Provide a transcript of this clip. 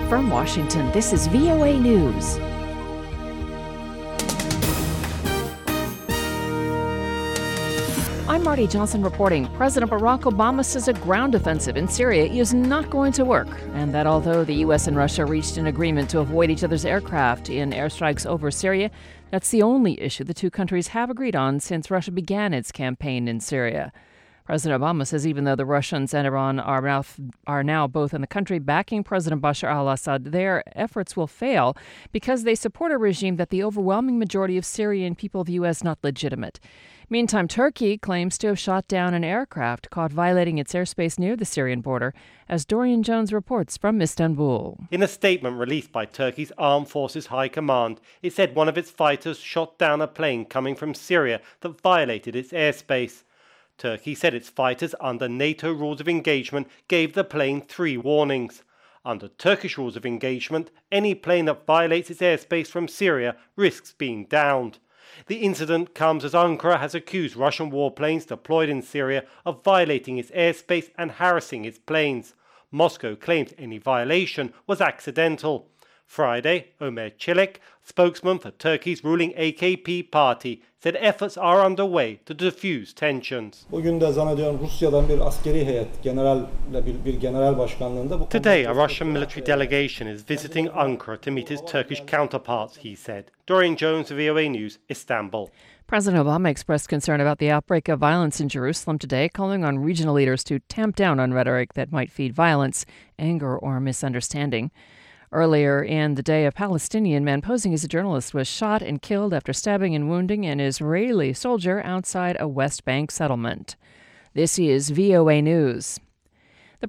From Washington, this is VOA News. I'm Marty Johnson reporting. President Barack Obama says a ground offensive in Syria is not going to work, and that although the U.S. and Russia reached an agreement to avoid each other's aircraft in airstrikes over Syria, that's the only issue the two countries have agreed on since Russia began its campaign in Syria. President Obama says even though the Russians and Iran are now both in the country backing President Bashar al-Assad, their efforts will fail because they support a regime that the overwhelming majority of Syrian people view as not legitimate. Meantime, Turkey claims to have shot down an aircraft caught violating its airspace near the Syrian border, as Dorian Jones reports from Istanbul. In a statement released by Turkey's Armed Forces High Command, it said one of its fighters shot down a plane coming from Syria that violated its airspace. Turkey said its fighters, under NATO rules of engagement, gave the plane 3 warnings. Under Turkish rules of engagement, any plane that violates its airspace from Syria risks being downed. The incident comes as Ankara has accused Russian warplanes deployed in Syria of violating its airspace and harassing its planes. Moscow claims any violation was accidental. Friday, Ömer Çelik, spokesman for Turkey's ruling AKP party, said efforts are underway to defuse tensions. Today, a Russian military delegation is visiting Ankara to meet its Turkish counterparts, he said. Dorian Jones, VOA News, Istanbul. President Obama expressed concern about the outbreak of violence in Jerusalem today, calling on regional leaders to tamp down on rhetoric that might feed violence, anger, or misunderstanding. Earlier in the day, a Palestinian man posing as a journalist was shot and killed after stabbing and wounding an Israeli soldier outside a West Bank settlement. This is VOA News.